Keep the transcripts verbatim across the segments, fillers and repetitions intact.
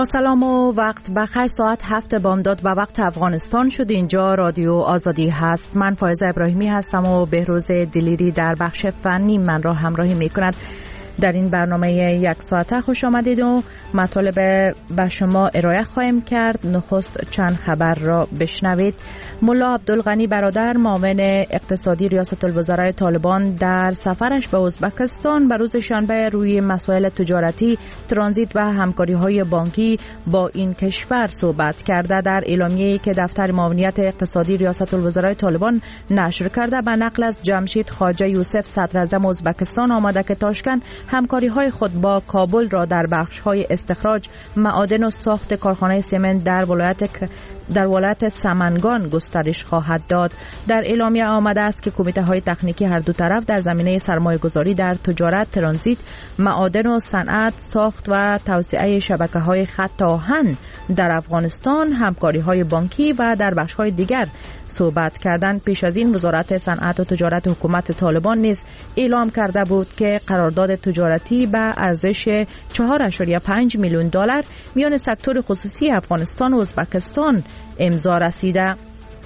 با سلام و وقت بخیر. ساعت هفت بامداد و وقت افغانستان شد. اینجا رادیو آزادی هست. من فائزه ابراهیمی هستم و بهروز دلیری در بخش فنی من را همراهی می کند. در این برنامه یک ساعته خوش آمدید و مطالب به شما ارائه خواهیم کرد. نخست چند خبر را بشنوید. ملا عبدالغنی برادر معاون اقتصادی ریاست الوزراء طالبان در سفرش به ازبکستان به روز شنبه روی مسائل تجارتی، ترانزیت و همکاری‌های بانکی با این کشور صحبت کرده. در اعلامیه‌ای که دفتر معاونیت اقتصادی ریاست الوزراء طالبان نشر کرده به نقل از جمشید خواجه یوسف صدر اعظم ازبکستان آمده که تاشکند همکاری‌های خود با کابل را در بخش‌های استخراج معادن و ساخت کارخانه سمنت در ولایت در ولایت سمنگان گسترش خواهد داد. در اعلامیه آمده است که کمیته‌های تکنیکی هر دو طرف در زمینه سرمایه‌گذاری در تجارت، ترانزیت، معادن و صنعت، ساخت و توسعه شبکه‌های خط آهن در افغانستان، همکاری‌های بانکی و در بخش‌های دیگر صحبت کردند. پیش از این وزارت صنعت و تجارت حکومت طالبان نیز اعلام کرده بود که قرارداد تجارتی به ارزش چهار ممیز پنج میلیون دلار میان سکتور خصوصی افغانستان و ازبکستان امضا رسیده.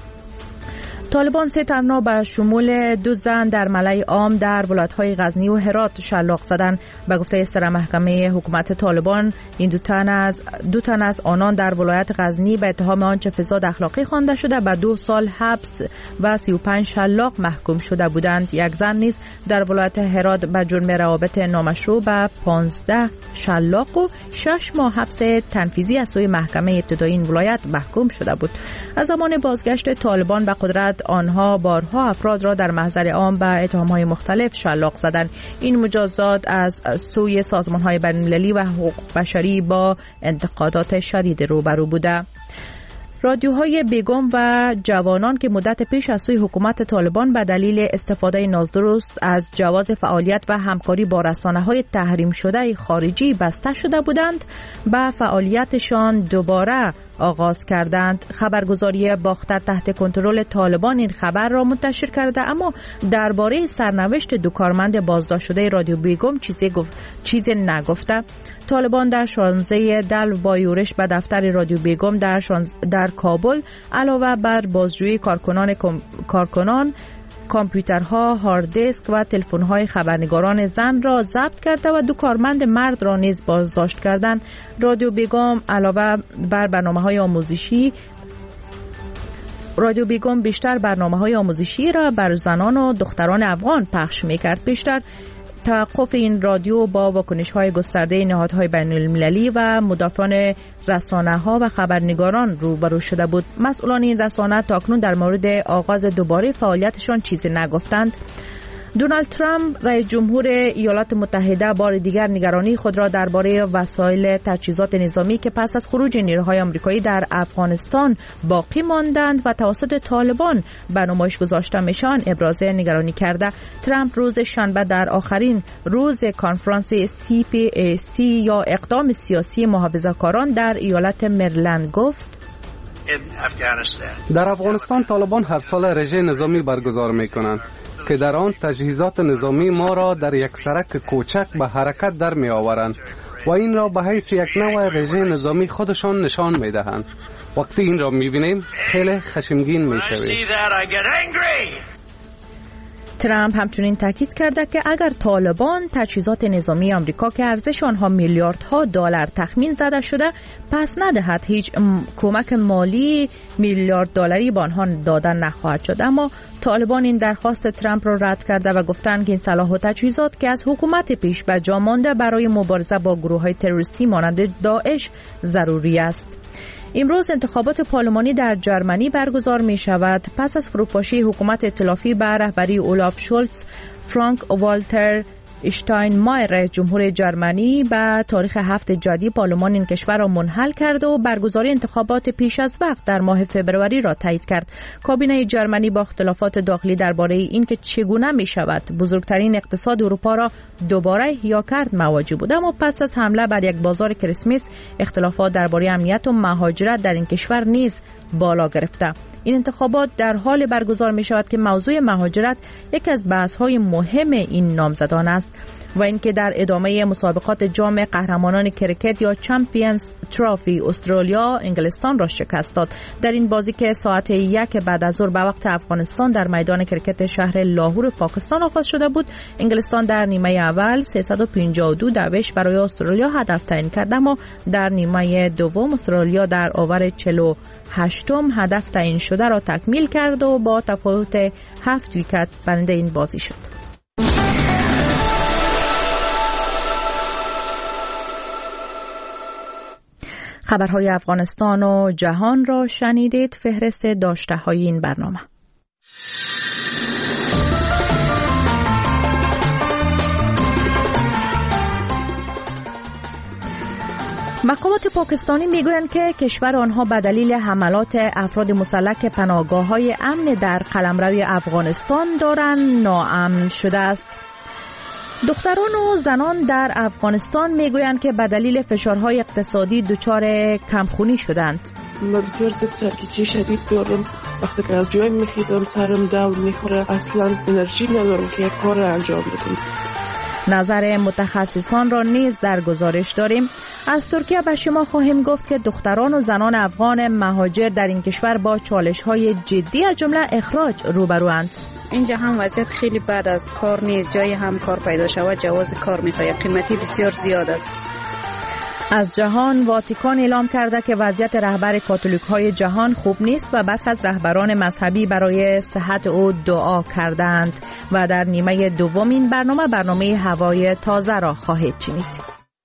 طالبان سه تنها به شمول دو زن در ملأ عام در ولایت‌های غزنی و هرات شلاق زدند. به گفته سر محکمه حکومت طالبان این دو تن از دو تن از آنان در ولایت غزنی به اتهام آنچه فساد اخلاقی خوانده شده به دو سال حبس و سی و پنج شلاق محکوم شده بودند. یک زن نیز در ولایت هرات به جرم روابط نامشروع به پانزده شلاق و شش ماه حبس تنفیذی از سوی محکمه ابتدایی این ولایت محکوم شده بود. از زمان بازگشت طالبان به قدرت آنها بارها افراد را در محضر عام به اتهام‌های مختلف شلاق زدند. این مجازات از سوی سازمان‌های بین‌المللی و حقوق بشری با انتقادات شدید روبرو بوده. رادیوهای بیگم و جوانان که مدت پیش از سوی حکومت طالبان به دلیل استفاده نادرست از جواز فعالیت و همکاری با رسانه‌های تحریم شده خارجی بسته شده بودند، به فعالیتشان دوباره آغاز کردند. خبرگزاری باختر تحت کنترل طالبان این خبر را منتشر کرده، اما درباره سرنوشت دو کارمند بازداشت شده رادیو بیگم چیزی گفت چیزی نگفته. طالبان در شانزده دلو با یورش به دفتر رادیو بیگم در در کابل علاوه بر بازجویی کارکنان کم... کارکنان کامپیوترها، هارد دیسک و تلفن‌های خبرنگاران زن را ضبط کرده و دو کارمند مرد را نیز بازداشت کردند. رادیو بیگم علاوه بر برنامه‌های آموزشی رادیو بیگم بیشتر برنامه‌های آموزشی را بر زنان و دختران افغان پخش می‌کرد. بیشتر توقف این رادیو با واکنش‌های گسترده نهادهای بین‌المللی و مدافعان رسانه‌ها و خبرنگاران روبرو شده بود. مسئولان این رسانه تاکنون در مورد آغاز دوباره فعالیتشان چیزی نگفتند. دونالد ترامپ رئیس جمهور ایالات متحده بار دیگر نگرانی خود را درباره وسایل تجهیزات نظامی که پس از خروج نیروهای آمریکایی در افغانستان باقی ماندند و توسط طالبان به نمایش گذاشته میشن ابراز نگرانی کرده. ترامپ روز شنبه در آخرین روز کنفرانس سی پی ای سی یا اقدام سیاسی محافظه‌کاران در ایالت مریلند گفت: در افغانستان طالبان هر سال رژه نظامی برگزار میکنند که در آن تجهیزات نظامی ما را در یک سرک کوچک به حرکت در می آورند و این را به حیث یک نوع رژه نظامی خودشان نشان می دهند. وقتی این را می بینیم خیلی خشمگین می شویم. ترامپ همچنین تاکید کرده که اگر طالبان تجهیزات نظامی آمریکا که ارزش آنها میلیاردها دلار تخمین زده شده پس ندهد، هیچ کمک مالی میلیارد دلاری به آنها دادن نخواهد شد. اما طالبان این درخواست ترامپ را رد کرده و گفتند که این سلاح و تجهیزات که از حکومت پیش به جا مانده برای مبارزه با گروه‌های تروریستی مانند داعش ضروری است. امروز انتخابات پارلمانی در جرمنی برگزار می شود. پس از فروپاشی حکومت ائتلافی به رهبری اولاف شولز، فرانک والتر اشتاینمایر رئیس جمهور جرمنی به تاریخ هفت جدی پارلمان این کشور را منحل کرد و برگزاری انتخابات پیش از وقت در ماه فوریه را تایید کرد. کابینه جرمنی با اختلافات داخلی درباره اینکه چگونه می شود بزرگترین اقتصاد اروپا را دوباره احیا کرد مواجه بود، اما پس از حمله بر یک بازار کریسمس اختلافات درباره امنیت و مهاجرت در این کشور نیز بالا گرفته. این انتخابات در حال برگزار می شود که موضوع مهاجرت یکی از بحث‌های مهم این نامزدان است. و اینکه در ادامه مسابقات جام قهرمانان کرکت یا چمپیونز ترافی استرالیا انگلستان را شکست داد. در این بازی که ساعت یک بعد از ظهر به وقت افغانستان در میدان کرکت شهر لاهور پاکستان آغاز شده بود، انگلستان در نیمه اول سیصد و پنجاه و دو دویش برای استرالیا هدف تعیین کرد، اما در نیمه دوم استرالیا در اوور چهل و هشتم هدف تعیین شده را تکمیل کرد و با تفاوت هفت ویکت برنده این بازی شد. خبرهای افغانستان و جهان را شنیدید. فهرست داشته های این برنامه: مقامات پاکستانی میگویند که کشور آنها به دلیل حملات افراد مسلح که پناهگاه‌های امن در قلمرو افغانستان دارند ناامن شده است. دختران و زنان در افغانستان میگویند که به دلیل فشارهای اقتصادی دچار کمخونی شدند. من بسیار زیاد سرگیجه شدید دارم. وقتی که از جای میخیزم سرم داغ میخوره، اصلا انرژی ندارم که یک کار را انجام بدم. نظر متخصصان را نیز در گزارش داریم. از ترکیه به شما خواهیم گفت که دختران و زنان افغان مهاجر در این کشور با چالش‌های جدی از جمله اخراج روبروند. اینجا هم وضعیت خیلی بد است، کار نیست، جای هم کار پیدا شود جواز کار میخواد، قیمتی بسیار زیاد است. از جهان، واتیکان اعلام کرده که وضعیت رهبر کاتولیک‌های جهان خوب نیست و برخی از رهبران مذهبی برای صحت او دعا کردند. و در نیمه دوم این برنامه برنامه هوای تازه را خواهید شنید.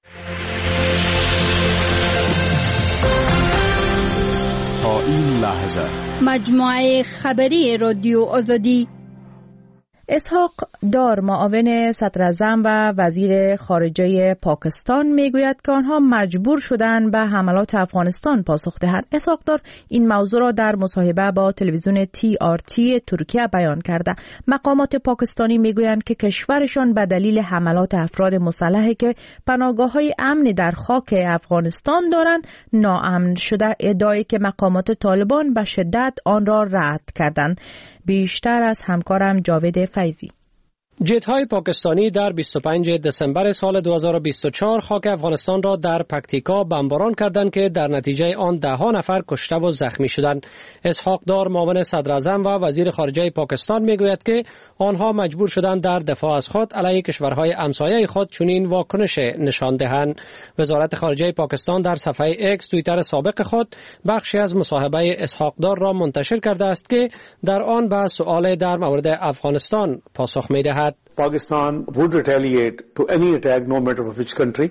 تا این لحظه مجموعه خبری رادیو آزادی. اسحاق دار معاون صدراعظم و وزیر خارجه پاکستان میگوید که آنها مجبور شدند به حملات افغانستان پاسخ دهند. اسحاق دار این موضوع را در مصاحبه با تلویزیون تی آر تی ترکیه بیان کرده. مقامات پاکستانی میگویند که کشورشان به دلیل حملات افراد مسلحی که پناهگاه‌های امن در خاک افغانستان دارند ناامن شده، ادعایی که مقامات طالبان به شدت آن را رد کردند. بیشتر از همکارم جاوید فیضی. جت‌های پاکستانی در بیست و پنجم دسامبر سال دو هزار و بیست و چهار خاک افغانستان را در پکتیکا بمباران کردند که در نتیجه آن ده ها نفر کشته و زخمی شدند. اسحاق دار معاون صدراعظم و وزیر خارجه پاکستان میگوید که آنها مجبور شدند در دفاع از خود علیه کشورهای همسایه خود چنین واکنش نشان دهند. وزارت خارجه پاکستان در صفحه اکس توییتر سابق خود بخشی از مصاحبه اسحاق دار را منتشر کرده است که در آن به سؤال در مورد افغانستان پاسخ می‌دهد. Pakistan would retaliate to any attack no matter of which country.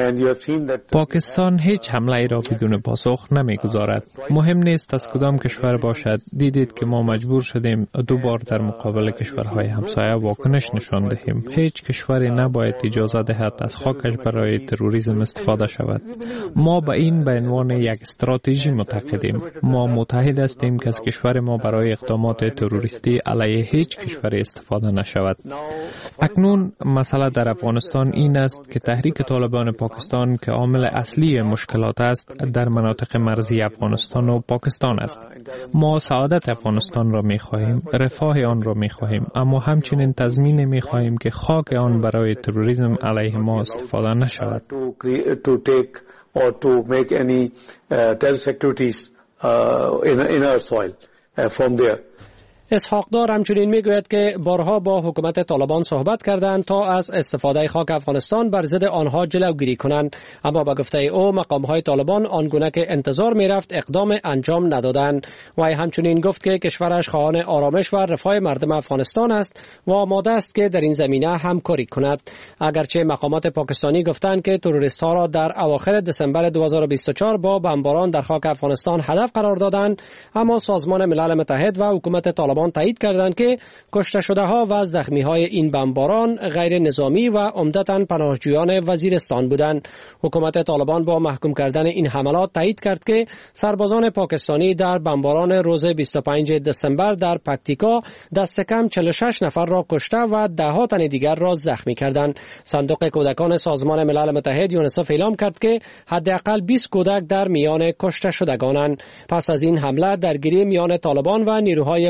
پاکستان هیچ حمله ای را بدون پاسخ نمیگذارد. مهم نیست از کدام کشور باشد. دیدید که ما مجبور شدیم دو بار در مقابل کشورهای همسایه واکنش نشان دهیم. هیچ کشوری نباید اجازه دهد از خاکش برای تروریسم استفاده شود. ما به این به عنوان یک استراتژی معتقدیم. ما متحد هستیم که از کشور ما برای اقدامات تروریستی علیه هیچ کشوری استفاده نشود. اکنون مسئله در افغانستان این است که تحریک طالبان پاکستان که عامل اصلی مشکلات است در مناطق مرزی افغانستان و پاکستان است. ما سعادت افغانستان را می خواهیم، رفاه آن را می خواهیم، اما همچنین تضمین می خواهیم که خاک آن برای تروریسم علیه ما استفاده نشود. اسحاق دار همچنین میگوید که بارها با حکومت طالبان صحبت کردند تا از استفاده خاک افغانستان بر ضد آنها جلوگیری کنند، اما به گفته او مقامهای طالبان آنگونه که انتظار میرفت اقدام انجام ندادند. و همچنین گفت که کشورش خواهان آرامش و رفاه مردم افغانستان است و آماده است که در این زمینه همکاری کند. اگرچه مقامات پاکستانی گفتند که تروریست‌ها را در اواخر دسامبر دو هزار و بیست و چهار با بمباران در خاک افغانستان هدف قرار دادند، اما سازمان ملل متحد و حکومت طالبان تایید کردند که کشته شده ها و زخمی های این بمباران غیر نظامی و عمدتاً پناهجویان وزیرستان بودند. حکومت طالبان با محکوم کردن این حملات تایید کرد که سربازان پاکستانی در بمباران روز بیست و پنجم دسامبر در پکتیکا دست کم چهل و شش نفر را کشته و ده ها تن دیگر را زخمی کردند. صندوق کودکان سازمان ملل متحد یونیسف اعلام کرد که حداقل بیست کودک در میان کشته شدگانند. پس از این حمله درگیری میان طالبان و نیروهای مرزی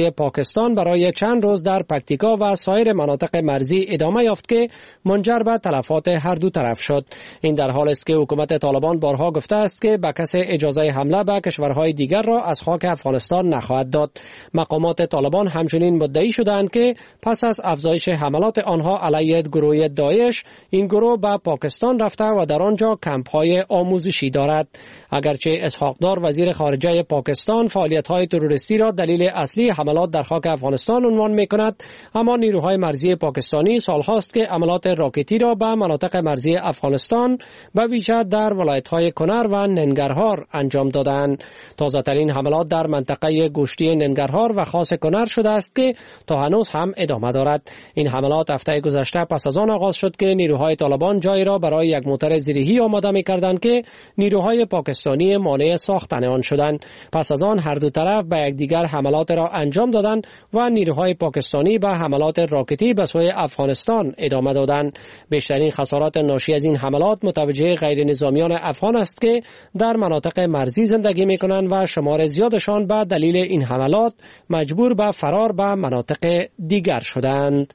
مرزی پاکستان برای چند روز در پکتیکا و سایر مناطق مرزی ادامه یافت که منجر به تلفات هر دو طرف شد. این در حالی است که حکومت طالبان بارها گفته است که به کسی اجازه حمله به کشورهای دیگر را از خاک افغانستان نخواهد داد. مقامات طالبان همچنین مدعی شدند که پس از افزایش حملات آنها علیه گروه داعش، این گروه به پاکستان رفته و در آنجا کمپ‌های آموزشی دارد. اگرچه اسحاق دار وزیر خارجه پاکستان فعالیت‌های تروریستی را دلیل اصلی حملات در خاک افغانستان عنوان می‌کند، اما نیروهای مرزی پاکستانی سال‌هاست که حملات راکتی را به مناطق مرزی افغانستان به ویژه در ولایت‌های کنر و ننگرهار انجام دادند. تازه‌ترین حملات در منطقه گوشتی ننگرهار و خاص کنر شده است که تا هنوز هم ادامه دارد. این حملات هفته گذشته پس از آن آغاز شد که نیروهای طالبان جایی را برای یک موتر زیرهی آماده می‌کردند که نیروهای پاکستانی مانع ساختن آن شدند. پس از آن هر دو طرف به یکدیگر حملات را انجام دادند و نیروهای پاکستانی به حملات راکتی به سوی افغانستان ادامه دادند. بیشترین خسارات ناشی از این حملات متوجه غیر نظامیان افغان است که در مناطق مرزی زندگی می‌کنند و شمار زیادشان به دلیل این حملات مجبور به فرار به مناطق دیگر شدند.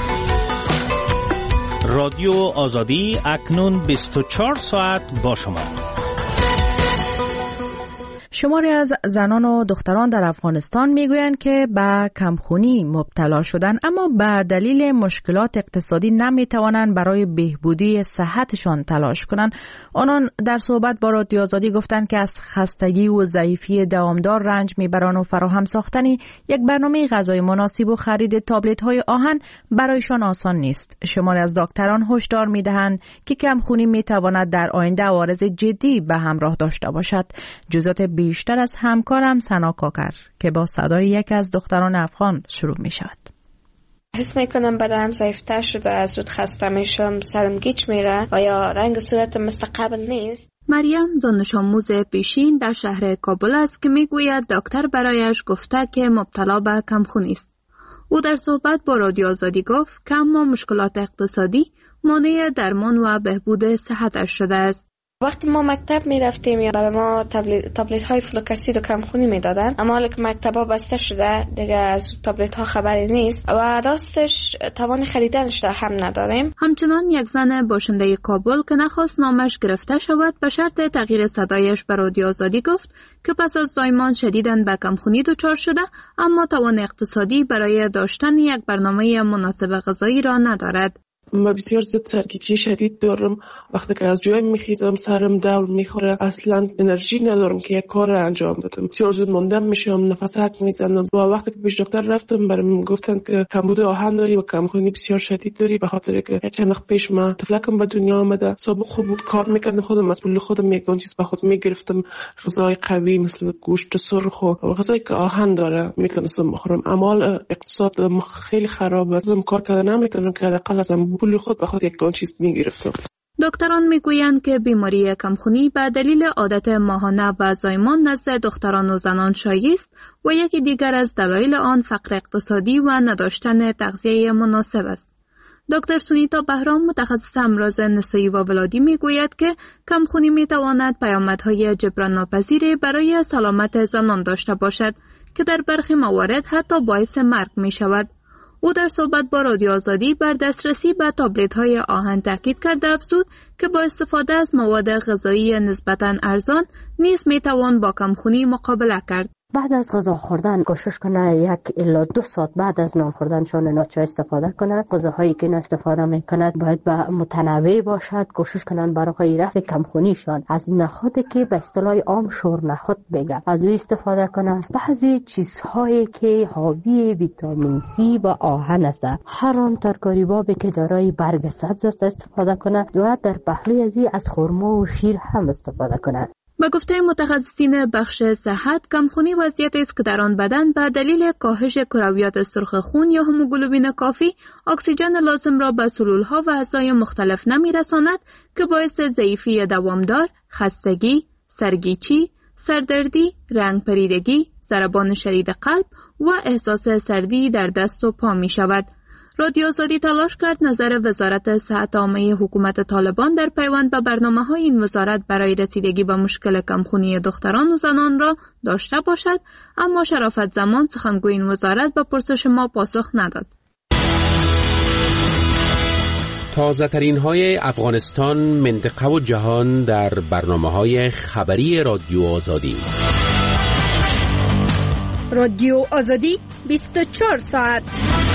رادیو آزادی اکنون بیست و چهار ساعت با شما. شماری از زنان و دختران در افغانستان میگویند که به کمخونی مبتلا شدند، اما به دلیل مشکلات اقتصادی نمیتوانند برای بهبودی صحتشان تلاش کنند. آنان در صحبت با رادیو آزادی گفتند که از خستگی و ضعیفی دوامدار رنج میبرند و فراهم ساختن یک برنامه غذای مناسب و خرید تابلت های آهن برایشان آسان نیست. شماری از دکتران هشدار میدهند که کمخونی میتواند در آینده عوارض جدی به همراه داشته باشد. جزئیات بیشتر از همکارم سنا کاکر که با صدای یک از دختران افغان شروع می شود. حس میکنم بدنم ضعیفتر شده، زود خسته میشم، سرم گیج میره و یا رنگ صورتم مثل قبل نیست. مریم دانش آموز پیشین در شهر کابل است که میگوید دکتر برایش گفته که مبتلا به کمخونی است. او در صحبت با رادیو آزادی گفت که اما مشکلات اقتصادی مانع درمان و بهبود صحتش شده است. وقتی ما مکتب می رفتیم یا برای ما تابلت, تابلت های فلوکسید و کمخونی می دادن، اما حالا که مکتب ها بسته شده دیگه از تابلت ها خبری نیست و راستش توان خریدنش را هم نداریم. همچنان یک زن باشنده کابل که نخواست نامش گرفته شود به شرط تغییر صدایش به رادیو آزادی گفت که پس از زایمان شدیداً به کمخونی دچار شده، اما توان اقتصادی برای داشتن یک برنامه مناسب غذایی را ندارد. من بسیار زیاد سرگیجی شدید دارم. وقتی که از جای میخیزم سرم دور میخوره، اصلا انرژی ندارم که یک کار را انجام بدم. بسیار زود ماندم میشم، نفس حک میزنم و وقتی که پیش دکتر رفتم برام گفتن که کمبود آهن داری و کمخونی بسیار شدید داری، به خاطر که چند وقت پیش من طفلکم به دنیا آمده. سابق خوب کار میکردم، خودم مسئول خودم یک چیز به خود میگرفتم، غذای قوی مثل گوشت سرخ و غذایی که آهن داره میتونستم بخورم. اما اقتصاد خیلی خراب است، کار کردن نمیتونم که حداقل ازم پول خود به خود یک چیز میگرفتم. دکتران میگویند که بیماری کمخونی به دلیل عادت ماهانه و زایمان نزد دختران و زنان شایع است و یکی دیگر از دلایل آن فقر اقتصادی و نداشتن تغذیه مناسب است. دکتر سونیتا بهرام متخصص امراض نسایی و ولادی میگوید که کمخونی میتواند پیامدهای جبران ناپذیری برای سلامت زنان داشته باشد که در برخی موارد حتی باعث مرگ میشود. او در صحبت با رادیو آزادی بر دسترسی به تابلت‌های آهن تاکید کرده افزود که با استفاده از مواد غذایی نسبتاً ارزان نیز میتوان با کمخونی مقابله کرد. بعد از غذا خوردن کوشش کنه یک الا دو ساعت بعد از نان خوردنشان ناچار استفاده کنند. غذاهایی که استفاده میکنند باید به متنوع باشد. کوشش کنند برای رفع کمخونیشان از نخودی که به اصطلاح عام شور نخود بگن از او استفاده کنند. بعضی چیزهایی که حاوی ویتامین سی و آهن است، هر آن ترکاری بابی که دارای برگ سبز است استفاده کنند و در پهلوی ازی از خرما و شیر هم استفاده کنند. با گفته متخصصین بخش صحت، کمخونی وضعیتی است که در آن بدن به دلیل کاهش کرویات سرخ خون یا هموگلوبین کافی اکسیژن لازم را به سلولها و اعضای مختلف نمی‌رساند که باعث ضعیفی دوامدار، خستگی، سرگیچی، سردردی، رنگ پریدگی، ضربان شدید قلب و احساس سردی در دست و پا می شود. رادیو آزادی تلاش کرد نظر وزارت صحت عامه حکومت طالبان در پیوند به برنامه‌های این وزارت برای رسیدگی به مشکل کمخونی دختران و زنان را داشته باشد، اما شرافت زمان سخنگوی این وزارت به پرسش ما پاسخ نداد. تازه ترین های افغانستان، منطقه و جهان در برنامه های خبری رادیو آزادی. رادیو آزادی بیست و چهار ساعت.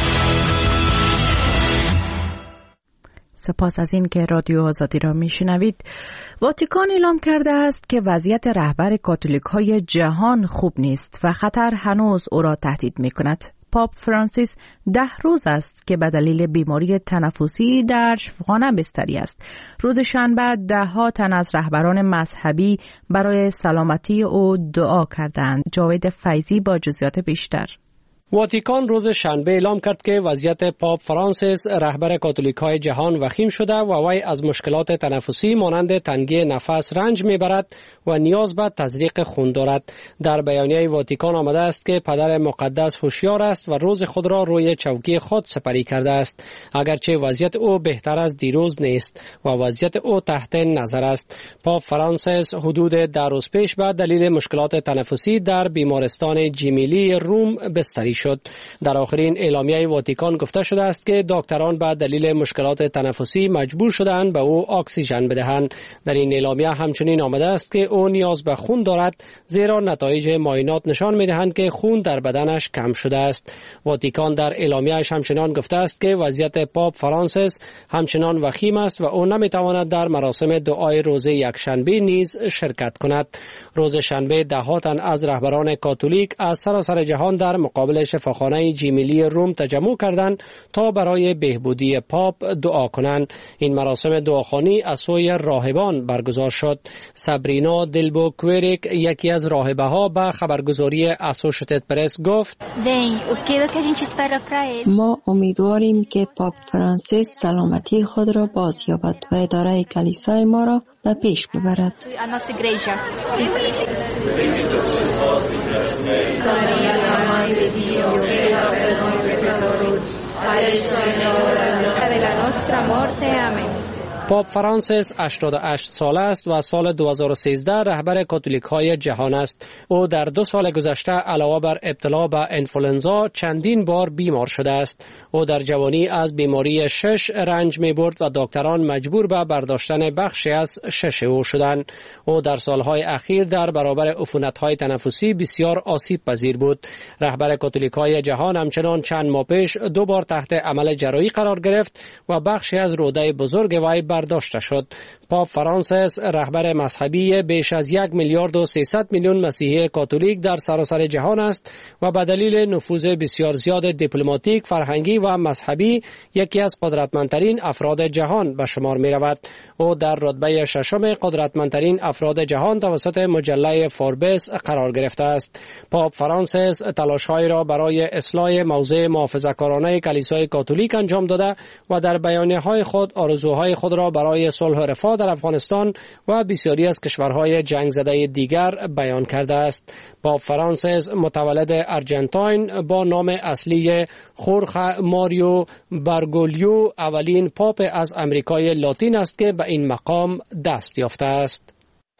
سپاس از این که رادیو آزادی را میشنوید. واتیکان اعلام کرده است که وضعیت رهبر کاتولیک های جهان خوب نیست و خطر هنوز او را تهدید می کند. پاپ فرانسیس ده روز است که به دلیل بیماری تنفسی در شفاخانه بستری است. روز شنبه ده ها تن از رهبران مذهبی برای سلامتی او دعا کردند. جاوید فیضی با جزئیات بیشتر. واتیکان روز شنبه اعلام کرد که وضعیت پاپ فرانسیس رهبر کاتولیک‌های جهان وخیم شده و وی از مشکلات تنفسی مانند تنگی نفس رنج میبرد و نیاز به تزریق خون دارد. در بیانیه واتیکان آمده است که پدر مقدس هوشیار است و روز خود را روی چوکی خود سپری کرده است، اگرچه وضعیت او بهتر از دیروز نیست و وضعیت او تحت نظر است. پاپ فرانسیس حدود ده روز پیش به دلیل مشکلات تنفسی در بیمارستان جیمیلی روم بستری شد. در آخرین اعلامیه واتیکان گفته شده است که دکتران به دلیل مشکلات تنفسی مجبور شدند به او اکسیژن بدهند. در این اعلامیه همچنین آمده است که او نیاز به خون دارد، زیرا نتایج معاینات نشان می‌دهند که خون در بدنش کم شده است. واتیکان در اعلامیه‌اش همچنین گفته است که وضعیت پاپ فرانسیس همچنان وخیم است و او نمی‌تواند در مراسم دعای روز یکشنبه نیز شرکت کند. روز شنبه ده ها تن از رهبران کاتولیک از سراسر جهان در مقابل شفاخانه جیمیلی روم تجمع کردند تا برای بهبودی پاپ دعا کنند. این مراسم دعاخوانی از سوی راهبان برگزار شد. سابرینا دلبوکوریک، یکی از راهبه‌ها، به خبرگزاری اسوشیتد پرس گفت: ما امیدواریم که پاپ فرانسیس سلامتی خود را بازیابد و اداره کلیسای ما را به پیش ببرد. پاپ فرانسیس هشتاد و هشت ساله است و سال دو هزار و سیزده رهبر کاتولیک های جهان است. او در دو سال گذشته علاوه بر ابتلا به انفلوئنزا چندین بار بیمار شده است. او در جوانی از بیماری شش رنج می برد و دکتران مجبور به برداشتن بخشی از شش او شدند. او در سالهای اخیر در برابر عفونت‌های تنفسی بسیار آسیب پذیر بود. رهبر کاتولیک های جهان همچنان چند ماه پیش دو بار تحت عمل جراحی قرار گرفت و بخشی از روده بزرگ وی برداشته شد. پاپ فرانسیس رهبر مذهبی بیش از یک میلیارد و سیصد میلیون مسیحی کاتولیک در سراسر جهان است و به دلیل نفوذ بسیار زیاد دیپلماتیک، فرهنگی و مذهبی یکی از قدرتمندترین افراد جهان به شمار می رود. او در رتبه ششم قدرتمندترین افراد جهان توسط مجله فوربس قرار گرفته است. پاپ فرانسیس تلاش‌های را برای اصلاح موضع محافظه‌کارانه کلیسای کاتولیک انجام داده و در بیانیه‌های خود آرزوهای خود را برای صلح و رفاه در افغانستان و بسیاری از کشورهای جنگ زده دیگر بیان کرده است. پاپ فرانسیس متولد ارجنتاین با نام اصلی خورخ ماریو برگولیو اولین پاپ از امریکای لاتین است که به این مقام دست یافته است.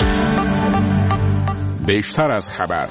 بیشتر از خبر.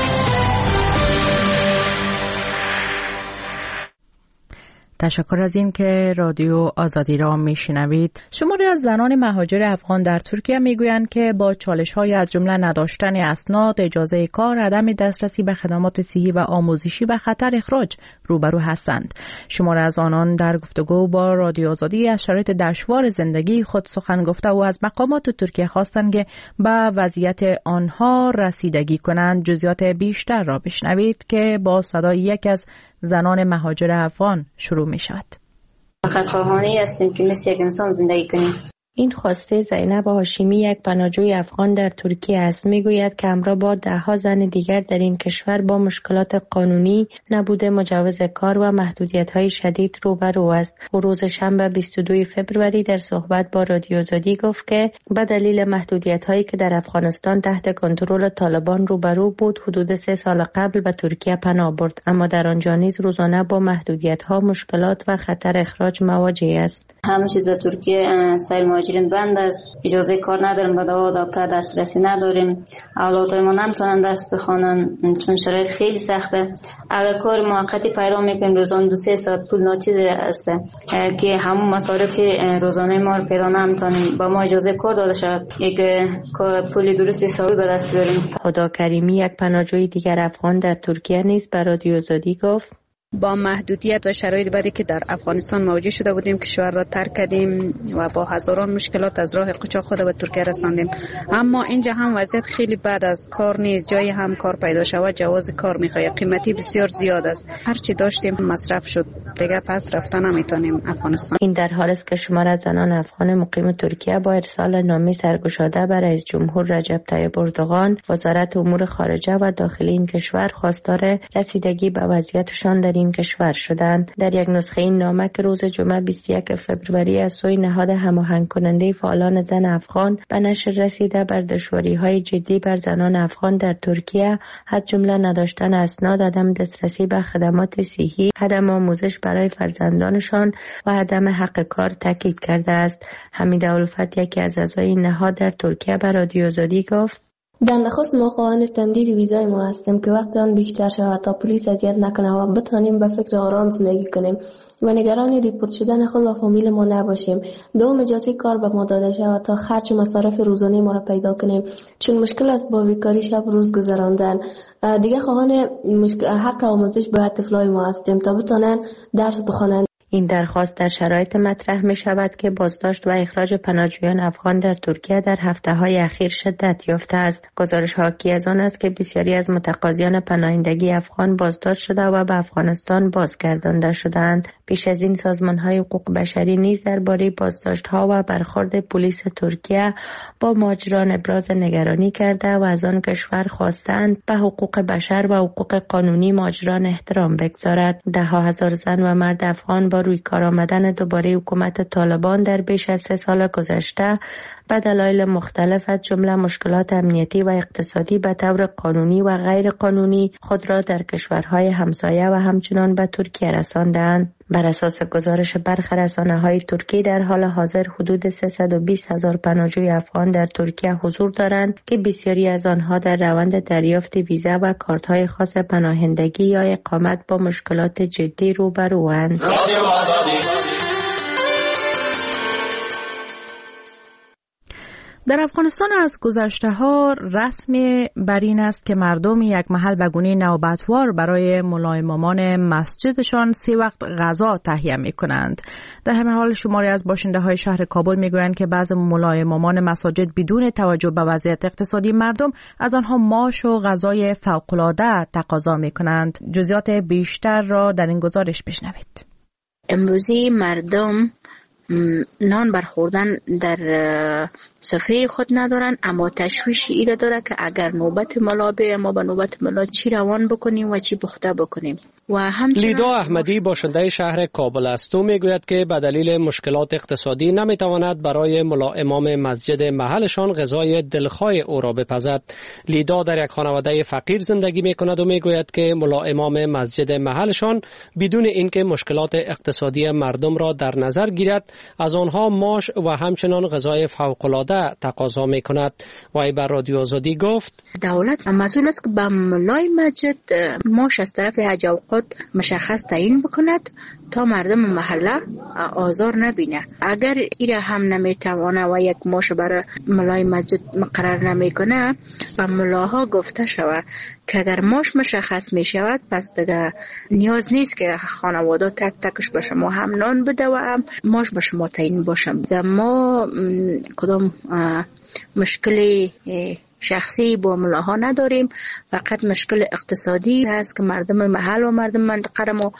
تشکر از این که رادیو آزادی را میشنوید. شماری از زنان مهاجر افغان در ترکیه میگویند که با چالش‌های از جمله نداشتن اسناد، اجازه کار، عدم دسترسی به خدمات صحی و آموزشی و خطر اخراج روبرو هستند. شماری از آنان در گفتگو با رادیو آزادی از شرایط دشوار زندگی خود سخن گفته و از مقامات ترکیه خواستند که به وضعیت آنها رسیدگی کنند. جزئیات بیشتر را بشنوید که با صدای یک از زنان مهاجر افغان شروع می شود. فقط خواهانی هستیم که مثل یک انسان زندگی کنیم. این خواسته زینب هاشمی یک پناهجوی افغان در ترکیه است. میگوید که همراه با ده ها زن دیگر در این کشور با مشکلات قانونی، نبود مجوز کار و محدودیت‌های شدید روبرو است. او روز شنبه بیست و دوم فوریه در صحبت با رادیو آزادی گفت که به دلیل محدودیت‌هایی که در افغانستان تحت کنترل طالبان روبرو بود، حدود سه سال قبل به ترکیه پناه برد، اما در آنجا نیز روزانه با محدودیت‌ها، مشکلات و خطر اخراج مواجه است. همه چیز ترکیه سیر مهاجرین بند است، اجازه کار نداریم، به دوا و دکتر دسترسی نداریم، اولادمان نمیتونن درس بخوانن چون شرایط خیلی سخته. اگر کار موقتی پیدا میکنیم روزانه دو سه ساعت پول ناچیزی است که همون مصارف روزانه ما رو پیدا نمیتونیم، با ما اجازه کار داده شود یک پول درست حسابی به دست بیاریم. خدا کریمی، یک پناهجوی دیگر افغان در ترکیه نیز به رادیو آزادی گفت با محدودیت و شرایط بعدی که در افغانستان مواجه شده بودیم، کشور را ترک کردیم و با هزاران مشکلات از راه قاچاق خود به ترکیه رساندیم. اما اینجا هم وضعیت خیلی بد است، کار نیست، جای هم کار پیدا شود جواز کار میخواد، قیمتی بسیار زیاد است، هر چی داشتیم مصرف شد، دیگه پس رفتن نمیتونیم افغانستان. این در حالی است که شمار از زنان افغان مقیم ترکیه با ارسال نامه سرگشاده به رئیس جمهور رجب طیب اردوغان، وزارت امور خارجه و داخلی این کشور خواستار رسیدگی به وضعیتشان در این کشور شدند. در یک نسخه این نامه که روز جمعه بیست و یک فوریه از سوی نهاد هماهنگ کننده فعالان زن افغان به نشر رسیده، بر دشواری‌های جدی بر زنان افغان در ترکیه، از جمله نداشتن اسناد، عدم دسترسی به خدمات صحی، عدم آموزش برای فرزندانشان و عدم حق کار تاکید کرده است. حمید اولفت، یکی از اعضای نهاد در ترکیه، به رادیو آزادی گفت در نخست ما خواهان تمدید ویزای ما هستیم که وقت آن بیشتر شود تا پلیس اذیت نکنه و بتانیم به فکر آرام زندگی کنیم و نگران ریپورت شدن خود و فامیل ما نباشیم. دوم، اجازه کار به ما داده شود تا خرج مصارف روزانه ما را پیدا کنیم، چون مشکل است با بیکاری شب روز گذراندن. دیگه خواهان حق آموزش به طفلای ما هستیم تا بتانن درس بخوانند. این درخواست در شرایط مطرح می شود که بازداشت و اخراج پناهجویان افغان در ترکیه در هفته‌های اخیر شدت یافته است. گزارش حاکی از آن است که بسیاری از متقاضیان پناهندگی افغان بازداشت شده و به افغانستان بازگردانده شدند. پیش از این سازمان‌های حقوق بشری نیز درباره بازداشت‌ها و برخورد پلیس ترکیه با مهاجران ابراز نگرانی کرده و از آن کشور خواستند به حقوق بشر و حقوق قانونی مهاجران احترام بگذارد. ده ها هزار زن و مرد افغان با روی کار آمدن دوباره حکومت طالبان در بیش از سه سال گذشته به دلایل مختلف از جمله مشکلات امنیتی و اقتصادی به طور قانونی و غیر قانونی خود را در کشورهای همسایه و همچنان به ترکیه رساندند. بر اساس گزارش برخی رسانه‌های ترکی، در حال حاضر حدود سیصد و بیست هزار پناهجوی افغان در ترکیه حضور دارند که بسیاری از آنها در روند دریافت ویزا و کارت‌های خاص پناهندگی یا اقامت با مشکلات جدی روبروند. در افغانستان از گذشته ها رسمی بر این است که مردم یک محل به گونه نوبتوار برای ملایمامان مسجدشان سه وقت غذا تهیه می کنند. در همین حال شماری از باشنده های شهر کابل می گویند که بعض ملایمامان مساجد بدون توجه به وضعیت اقتصادی مردم از آنها ماش و غذای فوق‌العاده تقاضا می کنند. جزئیات بیشتر را در این گزارش بشنوید. امروزی مردم نان برخوردن در صفحه خود ندارن، اما تشویش ایره داره که اگر نوبت ملا به ما به نوبت ملا چی روان بکنیم و چی پخته بکنیم. و همچنان لیدا احمدی باشنده شهر کابل است. او میگوید که به دلیل مشکلات اقتصادی نمیتواند برای ملا امام مسجد محلشان غذای دلخواه او را بپزد. لیدا در یک خانواده فقیر زندگی میکند و میگوید که ملا امام مسجد محلشان بدون اینکه مشکلات اقتصادی مردم را در نظر گیرد از آنها ماش و همچنان غذای فوق‌العاده تقاضا میکند. وی بر رادیو آزادی گفت دولت مسئول است که به ملای مسجد ماش از طرف حج اوقات مشخص تعیین بکند تا مردم محله آزار نبینه. اگر ایره هم نمیتوانه و یک ماش برای ملای مسجد مقرر نمیکنه، به ملاها گفته شود که اگر ماش مشخص می شود پس دیگه نیاز نیست که خانواده تک تکش به شما هم نان بده و هم ماش به شما تعیین باشه. ما کدام مشکلی شخصی با ملاها نداریم، فقط مشکل اقتصادی هست که مردم محل و مردم منطقه را ما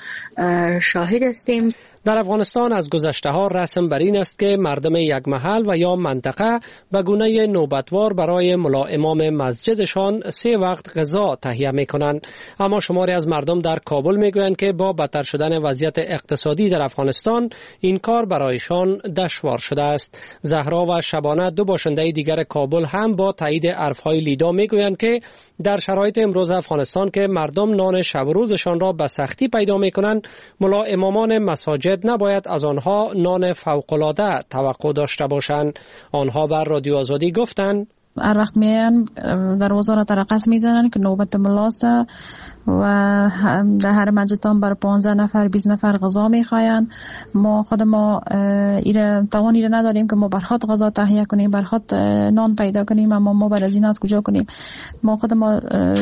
شاهد هستیم. در افغانستان از گذشته ها رسم بر این است که مردم یک محل و یا منطقه به گونه نوبتوار برای ملا امام مسجدشان سه وقت غذا تهیه می کنند. اما شماری از مردم در کابل می گویند که با بدتر شدن وضعیت اقتصادی در افغانستان این کار برایشان دشوار شده است. زهرا و شبانه دو باشنده دیگر کابل هم با تایید حرفهای لیدا می گویند که در شرایط امروز افغانستان که مردم نان شب و روزشان را به سختی پیدا می کنند، ملا امامان مساجد نباید از آنها نان فوق‌العاده توقع داشته باشند. آنها بر رادیو آزادی گفتند هر وقت میان دروازه را ترقص میزنن که نوبت ملاسه و در هر مسجدان بر پانزده نفر بیست نفر غذا میخواین. ما خود ما ایره توان ایره نداریم که ما بر خود غذا تهیه کنیم، بر خود نان پیدا کنیم، اما ما بر از این از کجا کنیم؟ ما خود ما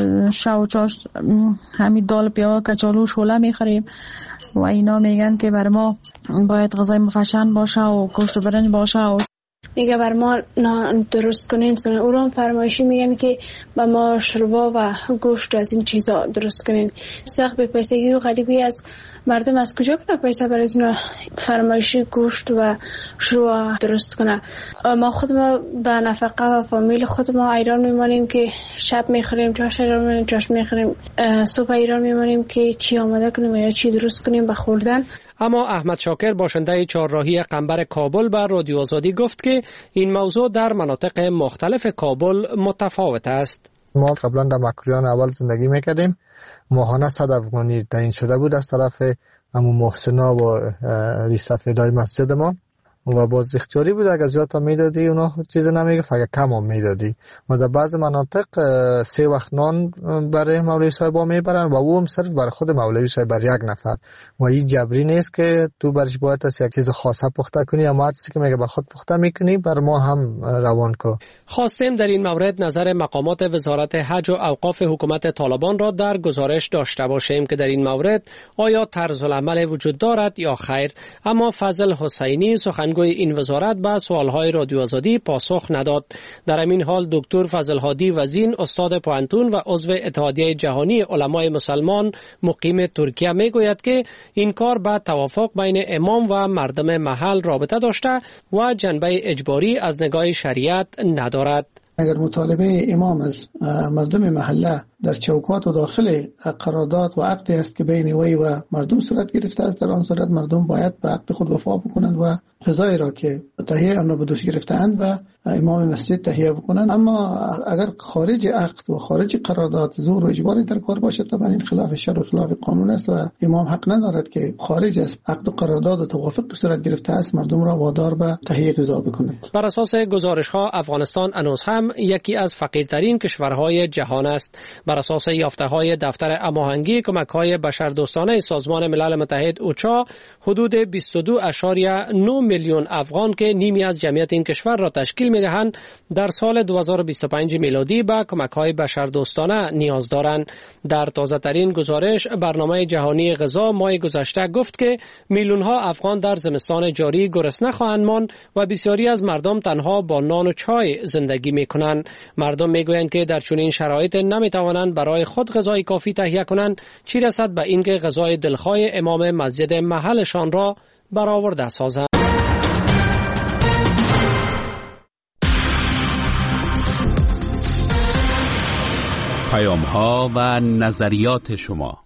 شو چاش همین دال پیاز کچالو شوله میخریم و اینا میگن که بر ما باید غذای مفشن باشه و گوشت برنج باشه و میگه بر ما درست کنین. او را فرمایشی میگن که با ما شوروا و گوشت از این چیزا درست کنین. سخت به پیسگی و غریبی از مردم از کجا کنه پیسه برای از اینا فرمایشی گوشت و شوروا درست کنه؟ ما خود ما به نفقه و فامیل خود ما ایران میمانیم که شب میخوریم، جاش ایران میمانیم، جاش میخوریم، صبح ایران میمانیم که چی آماده کنیم یا چی درست کنیم به خوردن. اما احمد شاکر باشنده چهارراهی قنبر کابل بر رادیو آزادی گفت که این موضوع در مناطق مختلف کابل متفاوت است. ما قبلا در مکریان اول زندگی میکردیم، ماهانه صد افغانی تعیین شده بود از طرف همو محسنا و ریسفیدای مسجد ما و باز اختیاری بود اگر زیاد میدادی اونا چیز نمیگه، فقط کم هم میدادی. ما در بعض مناطق سه وقت نان برای مولوی صاحب میبرن و او هم صرف برای خود مولوی صاحب بر یک نفر و این جبری نیست که تو برش باید از یک چیز خاصه پخته کنی، اما چیزی که میگه به خود پخته میکنی بر ما هم روان کو. خواستیم در این مورد نظر مقامات وزارت حج و اوقاف حکومت طالبان را در گزارش داشته باشیم که در این مورد آیا طرز العمل وجود دارد یا خیر، اما فضل حسینی سخن گوی این وزارت به سوالهای رادیو آزادی پاسخ نداد. در همین حال دکتر فضل هادی وزین استاد پوهنتون و عضو اتحادیه جهانی علمای مسلمان مقیم ترکیه میگوید که این کار به توافق بین امام و مردم محل رابطه داشته و جنبه اجباری از نگاه شریعت ندارد. اگر مطالبه امام از مردم محله در چوکات و داخل قرارداد و عقدی است که بین وی و مردم صورت گرفته است، در آن صورت مردم باید به عقد خود وفا بکنند و غذای را که تهیه آن را به دوش گرفتند و امام مسجد تهیه بکنند. اما اگر خارج عقد و خارج قرارداد زور و اجباری در کار باشد، طبعا این خلاف شرع و خلاف قانون است و امام حق ندارد که خارج از عقد و قرارداد و توافق صورت گرفته است مردم را وادار به تهیه غذا بکنند. بر اساس گزارش‌ها افغانستان هنوز هم یکی از فقیرترین کشورهای جهان است. بر اساس یافته‌های دفتر هماهنگی کمک‌های بشردوستانه سازمان ملل متحد اوچا، حدود بیست و دو ممیز نه میلیون افغان که نیمی از جمعیت این کشور را تشکیل می‌دهند، در سال دو هزار و بیست و پنج میلادی به کمک‌های بشردوستانه نیاز دارند. در تازه‌ترین گزارش برنامه جهانی غذا ماه گذشته گفت که میلیون‌ها افغان در زمستان جاری گرسنه خواهند ماند و بسیاری از مردم تنها با نان و چای زندگی می‌کنند. مردم می‌گویند که در چنین شرایط نمی‌توانند برای خود غذای کافی تهیه کنند، چی رسد به اینکه غذای دلخواه امام مسجد محلشان را برآورده سازند. پیام‌ها و نظریات شما.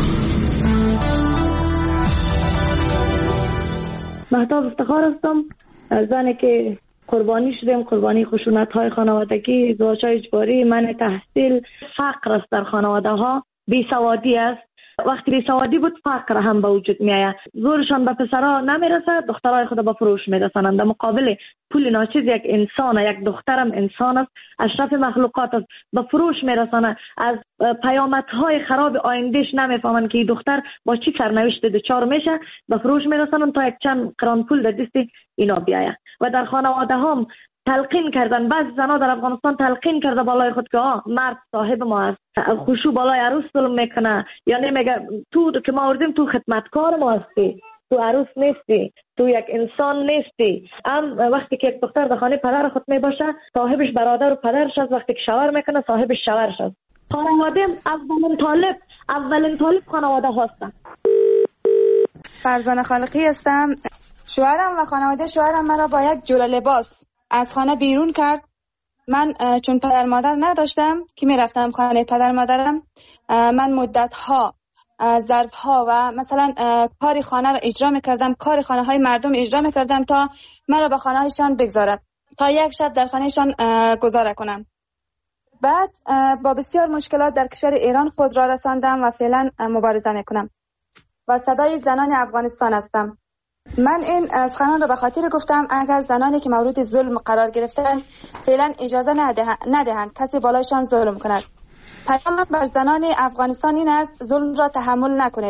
مهتاب افتخار هستم، زنی که قربانی شدیم، قربانی خشونت‌های خانوادگی، ازدواج‌های اجباری، منع تحصیل، فقر است در خانواده‌ها، بیسوادی است. وقتی بیسوادی بود فقر هم به وجود میآید. زورشان به پسرها نمیرسد، دخترای خود به فروش میرسانند. در مقابل پول ناچیز یک انسان، یک دخترم انسان است، اشرف مخلوقات است، به فروش میرسانند. از پیامدهای خراب آیندهش نمیفهمند که این دختر با چی سرنوشت دچار میشه، به فروش میرسانند تا یک چند قران پول در دست اینا بیاید. و در خانواده هم تلقین کردن، بعض زنها در افغانستان تلقین کرده بالای خود که آه مرد صاحب ما است، خوشو بالای عروس ظلم میکنه، یا نمیگه تو که ما آوردیم تو خدمتکار ما هستی، تو عروس نیستی، تو یک انسان نیستی. هم وقتی که یک دختر در خانه پدر خود می باشه صاحبش برادر و پدرش است، وقتی که شوهر میکنه صاحبش شوهرش است. خانواده اولین طالب اولین طالب خانواده هستن. فرزانه خالقی هستم. شوهرم و خانواده شوهرم مرا با یک جلو لباس از خانه بیرون کرد. من چون پدر مادر نداشتم که می رفتم خانه پدر مادرم، من مدت ها ظرف ها و مثلا کاری خانه را اجرا می کردم، کاری خانه های مردم اجرا می کردم تا مرا به خانه هایشان بگذارد، تا یک شب در خانه شان گذاره کنم. بعد با بسیار مشکلات در کشور ایران خود را رساندم و فعلا مبارزه می کنم و صدای زنان افغانستان هستم. من این سخنان را به خاطر گفتم اگر زنانی که مورد ظلم قرار گرفتند فعلا اجازه ندهند, ندهند کسی بالایشان ظلم کند. پیامم بر زنان افغانستان این است ظلم را تحمل نکنید.